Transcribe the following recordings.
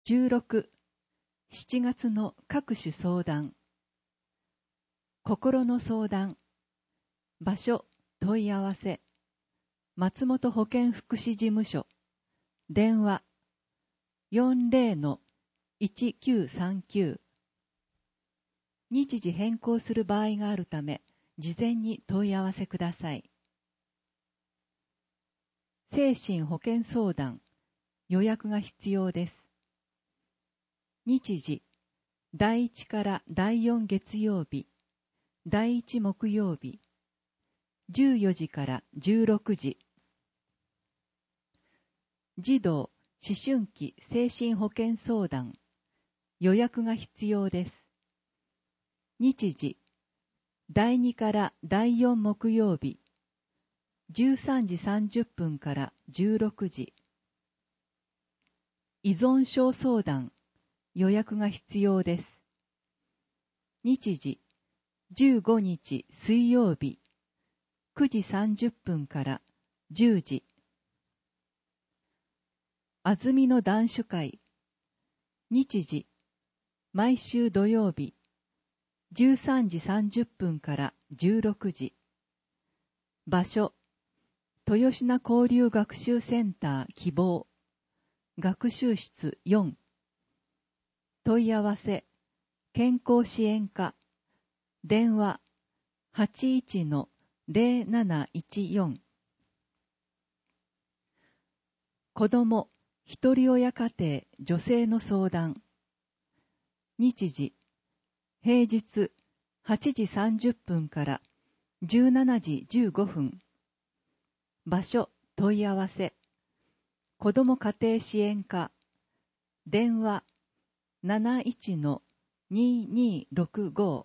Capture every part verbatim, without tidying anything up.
じゅうろく、しちがつの各種相談。心の相談。場所、問い合わせ。松本保健福祉事務所。電話 よんじゅうのいちきゅうさんきゅう。日時変更する場合があるため、事前に問い合わせください。精神保健相談。予約が必要です。日時、だいいちからだいよん月曜日、だいいち木曜日、じゅうよじからじゅうろくじ。児童、思春期精神保健相談。予約が必要です。日時、だいにからだいよん木曜日、じゅうさんじさんじゅっぷんからじゅうろくじ。依存症相談。予約が必要です。日時、じゅうごにち水曜日、くじさんじゅっぷんからじゅうじ。あずみの談酒会。日時、毎週土曜日、じゅうさんじさんじゅっぷんからじゅうろくじ。場所、豊品交流学習センター希望。学習室よん。問い合わせ、健康支援課。電話 はちいちのぜろなないちよん。子ども、ひとり親家庭、女性の相談。日時、平日はちじさんじゅっぷんからじゅうしちじじゅうごふん。場所、問い合わせ。子ども家庭支援課。電話 なないちのににろくご。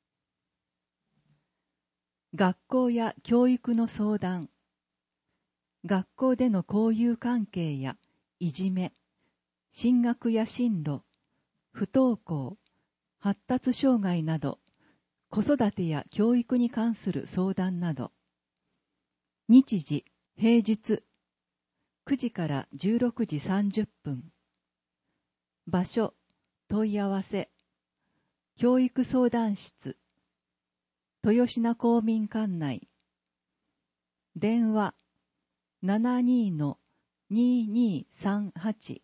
学校や教育の相談。学校での交友関係やいじめ、進学や進路、不登校、発達障害など、子育てや教育に関する相談など。日時、平日、くじからじゅうろくじさんじゅっぷん。場所、問い合わせ。教育相談室。豊品公民館内。電話 ななにのににさんはち。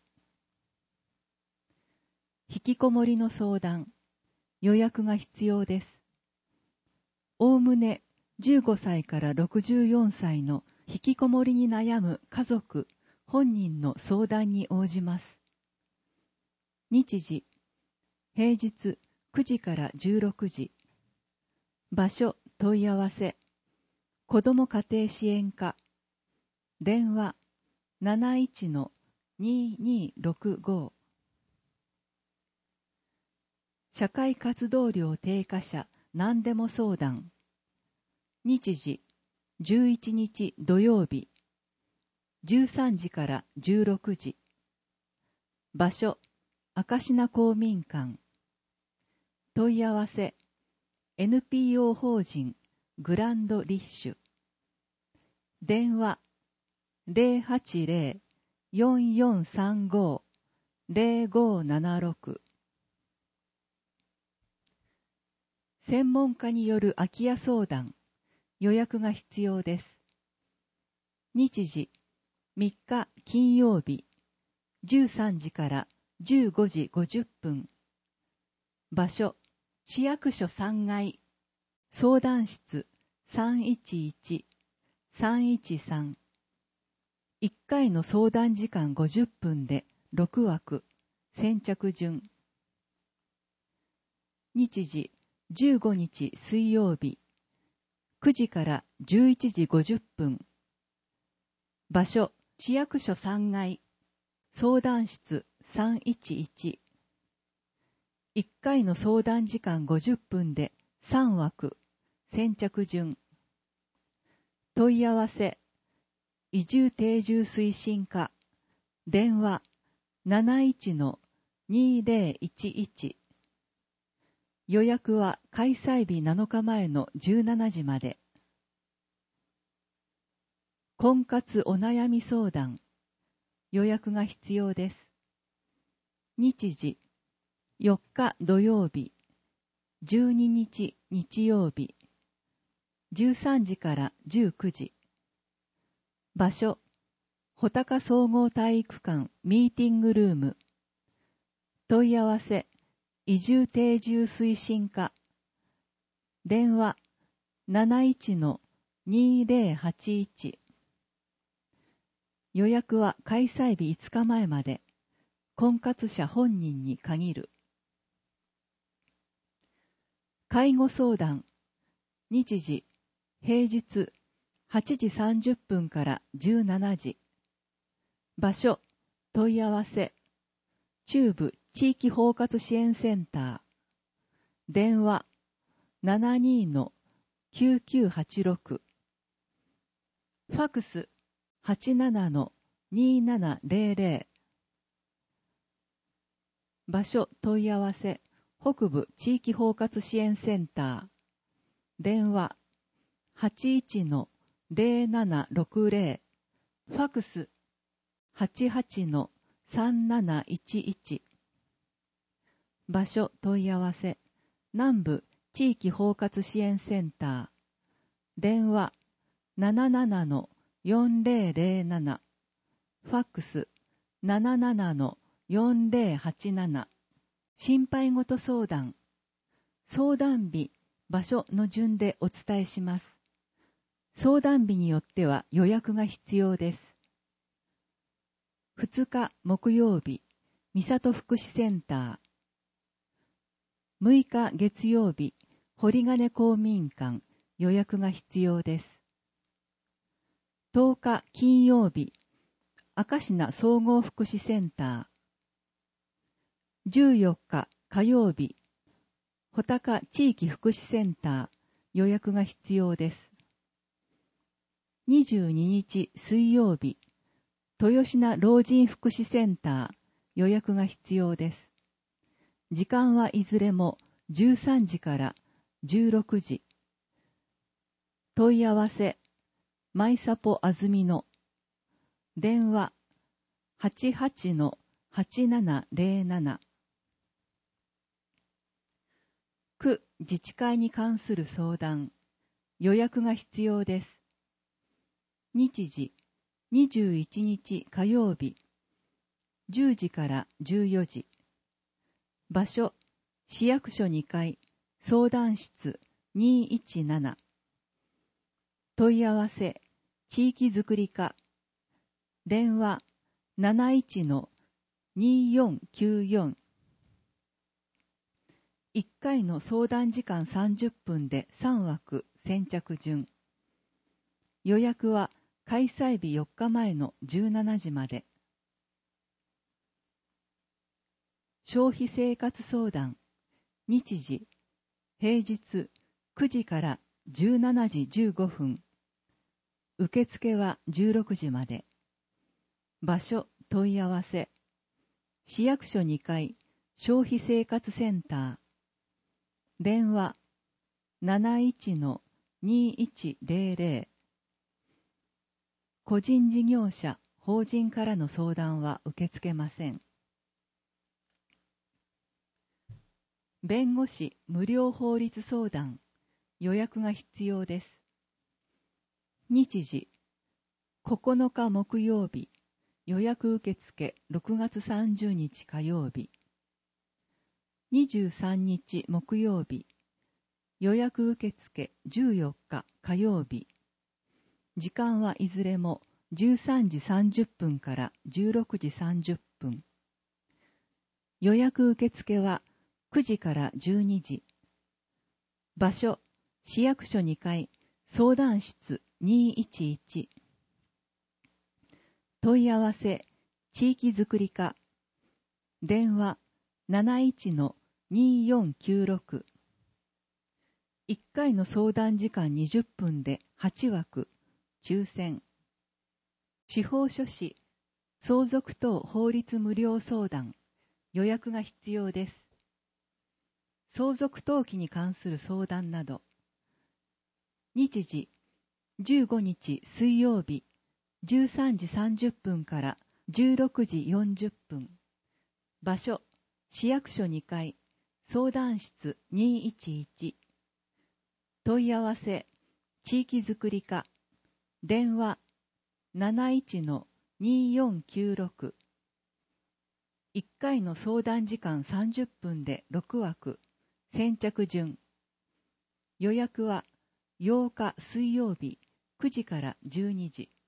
引きこもりの相談。予約が必要です。おおむねじゅうごさいからろくじゅうよんさいの引きこもりに悩む家族、本人の相談に応じます。日時、平日くじからじゅうろくじ。場所、問い合わせ。子ども家庭支援課。電話 なないちのににろくご。社会活動量低下者何でも相談。日時、じゅういちにち土曜日、じゅうさんじからじゅうろくじ。場所、明科公民館。問い合わせ、エヌピーオー 法人グランドリッシュ。電話ぜろはちぜろ よんよんさんご ぜろごななろく。専門家による空き家相談。予約が必要です。日時、みっか金曜日、じゅうさんじからじゅうごじごじゅっぷん。場所、市役所さんがい。相談室 さんいちいち さんいちさん。いっかいの相談時間ごじゅっぷんでろくわく。先着順。日時、じゅうごにち水曜日、くじからじゅういちじごじゅっぷん。場所、市役所さんがい。相談室さんいちいち。いっかいの相談時間ごじゅっぷんでさんわく。先着順。問い合わせ。移住定住推進課。電話 なないちのにぜろいちいち。予約は開催日なのかまえのじゅうしちじまで。婚活お悩み相談。予約が必要です。 日時、よっか土曜日、じゅうににち日曜日、じゅうさんじからじゅうくじ。場所、穂高総合体育館ミーティングルーム。問い合わせ、移住定住推進課。電話、なないちのにぜろはちいち。予約は開催日いつかまえまで。婚活者本人に限る。介護相談。日時、平日はちじさんじゅっぷんからじゅうしちじ。場所、問い合わせ。中部地域包括支援センター。電話、ななにのきゅうきゅうはちろく。ファクス、はちななのにななぜろぜろ。場所問い合わせ、北部地域包括支援センター。電話、はちいちのぜろななろくぜろ。ファクス、はちはちのさんなないちいち。場所問い合わせ、南部地域包括支援センター。電話、ななななのよんぜろぜろなな。ファックス、ななななのよんぜろはちなな。心配事相談。相談日、場所の順でお伝えします。相談日によっては予約が必要です。ふつか木曜日、三郷福祉センター。むいか月曜日、堀金公民館、予約が必要です。とおか金曜日、明石名総合福祉センター。じゅうよっか火曜日、穂高地域福祉センター、予約が必要です。にじゅうににち水曜日、豊品老人福祉センター、予約が必要です。時間はいずれもじゅうさんじからじゅうろくじ。問い合わせ、マイサポあずみの。電話、はちはちのはちななぜろなな。区自治会に関する相談、予約が必要です。日時、にじゅういちにち火曜日、じゅうじからじゅうよじ。場所、市役所にかい、相談室にいちなな。問い合わせ、地域づくり課。電話、なないちのによんきゅうよん。いっかいの相談時間さんじゅっぷんでさんわく先着順。予約は開催日よっかまえのじゅうしちじまで。消費生活相談。日時、平日くじからじゅうしちじじゅうごふん。受付はじゅうろくじまで。場所問い合わせ。市役所にかい消費生活センター。電話 なないちのにいちぜろぜろ。個人事業者、法人からの相談は受け付けません。弁護士無料法律相談、予約が必要です。日時、ここのか木曜日、予約受付ろくがつさんじゅうにち火曜日。にじゅうさんにち木曜日、予約受付じゅうよっか火曜日。時間はいずれもじゅうさんじさんじゅっぷんからじゅうろくじさんじゅっぷん。予約受付はくじからじゅうにじ。場所、市役所にかい、相談室にいちいち。問い合わせ、地域づくり課。電話、なないちのによんきゅうろく。いっかいの相談時間にじゅっぷんではちわく、抽選。司法書士、相続等法律無料相談、予約が必要です。相続登記に関する相談など。日時、じゅうごにち水曜日、じゅうさんじさんじゅっぷんからじゅうろくじよんじゅっぷん。場所、 市役所にかい、相談室にいちいち。問い合わせ、地域づくり課、電話 なないちのによんきゅうろく。いっかいの相談時間さんじゅっぷんでろくわく、先着順。予約はようか水曜日くじからじゅうにじ。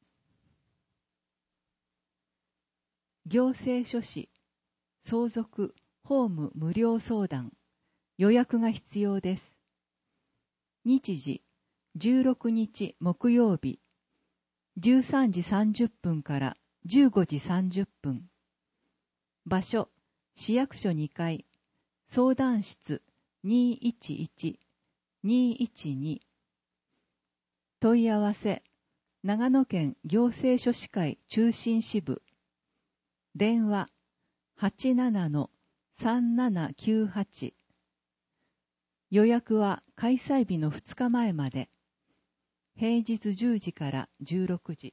行政書士、相続、法務無料相談、予約が必要です。日時、じゅうろくにち木曜日、じゅうさんじさんじゅっぷんからじゅうごじさんじゅっぷん。場所、市役所にかい、相談室にいちいち、にいちに。問い合わせ、長野県行政書士会中心支部。電話 はちななのさんななきゅうはち。予約は開催日のふつかまえまで。平日じゅうじからじゅうろくじ。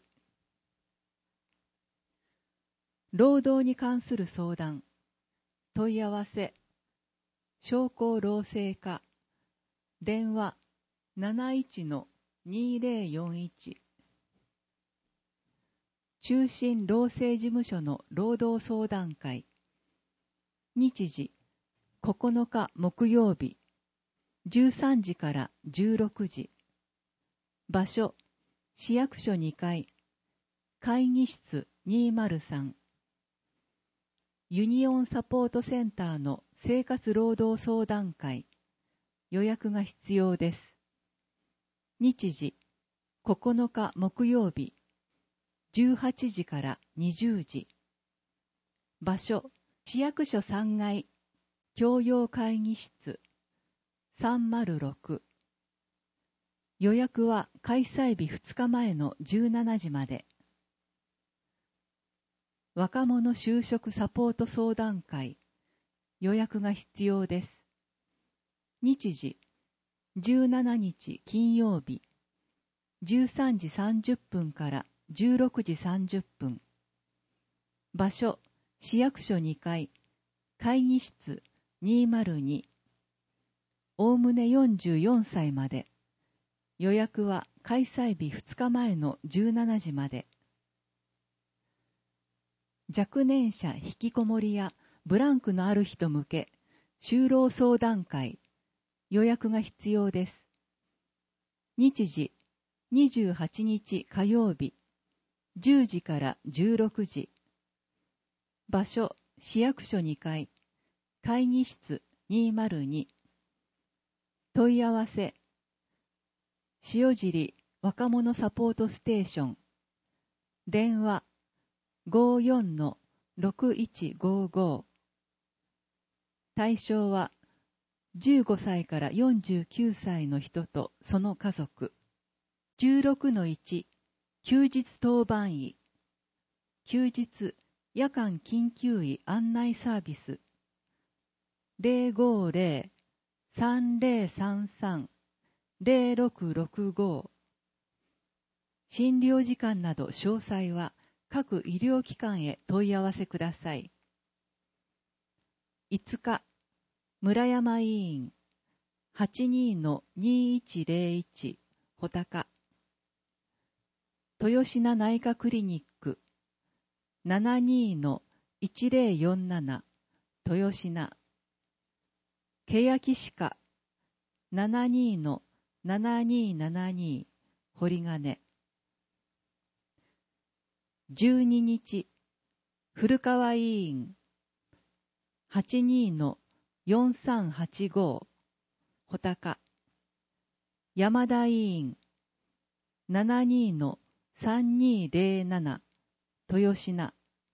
労働に関する相談。問い合わせ。商工労政課。電話 なないちのにぜろよんいち。中心労政事務所の労働相談会。日時、ここのか木曜日、じゅうさんじからじゅうろくじ。場所、市役所にかい、会議室にまるさん。ユニオンサポートセンターの生活労働相談会。予約が必要です。日時、ここのか木曜日、じゅうはちじからにじゅうじ。場所、市役所さんがい、共用会議室さんまるろく。予約は開催日ふつかまえのじゅうしちじまで。若者就職サポート相談会。予約が必要です。日時、じゅうしちにち金曜日、じゅうさんじさんじゅっぷんからじゅうろくじさんじゅっぷん。場所、市役所にかい、会議室にまるに。おおむねよんじゅうよんさいまで。予約は開催日ふつかまえのじゅうしちじまで。若年者引きこもりやブランクのある人向け、就労相談会。予約が必要です。日時、にじゅうはちにち火曜日、じゅうじからじゅうろくじ。場所、市役所にかい、会議室にまるに。問い合わせ、塩尻若者サポートステーション。電話ごよんのろくいちごご。対象はじゅうごさいからよんじゅうきゅうさいの人とその家族。じゅうろくのいち、休日当番医。休日夜間緊急医案内サービス。ゼロごゼロ さんゼロさんさん ゼロろくろくご。診療時間など詳細は各医療機関へ問い合わせください。いつか、村山委員 はちにーのにいちゼロいち 穂高。豊品内科クリニック ななにーのいちゼロよんなな 豊品。欅歯科 ななにーのななにーななにー 堀金。じゅうににち、古川委員 はちにーのよんさんはちご 穂高。山田委員 ななにーのさんにーゼロなな 豊品。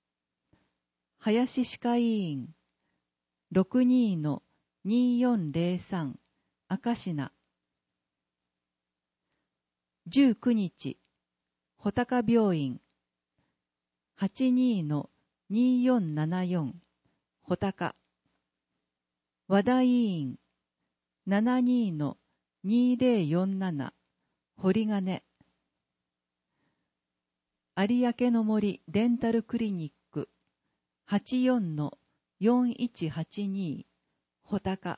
林歯科委員 ろくにーのにーよんゼロさん 明品。じゅうくにち、穂高病院 はちにーのにーよんななよん 穂高。和田委員 ななにーのにーゼロよんなな 堀金。有明の森デンタルクリニック はちよんのよんいちはちに穂高。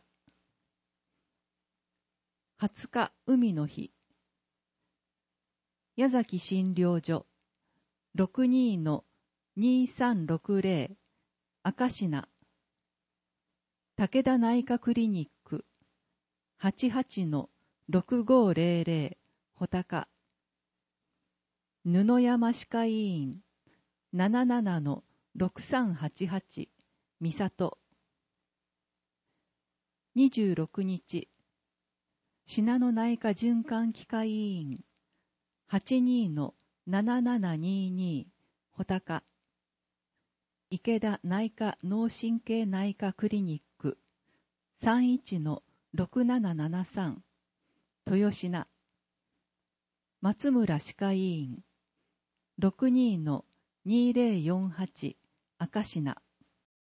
はつか海の日。矢崎診療所ろくにのにさんろくぜろ赤品。武田内科クリニックはちはちのろくごぜろぜろ穂高。布山歯科医院ななななのろくさんはちはち三郷。にじゅうろくにち信濃内科循環器科医院はちにのななななにに穂高。池田内科脳神経内科クリニックさんいちのろくななななさん豊品。松村歯科医院ろくにのにぜろよんはち赤品。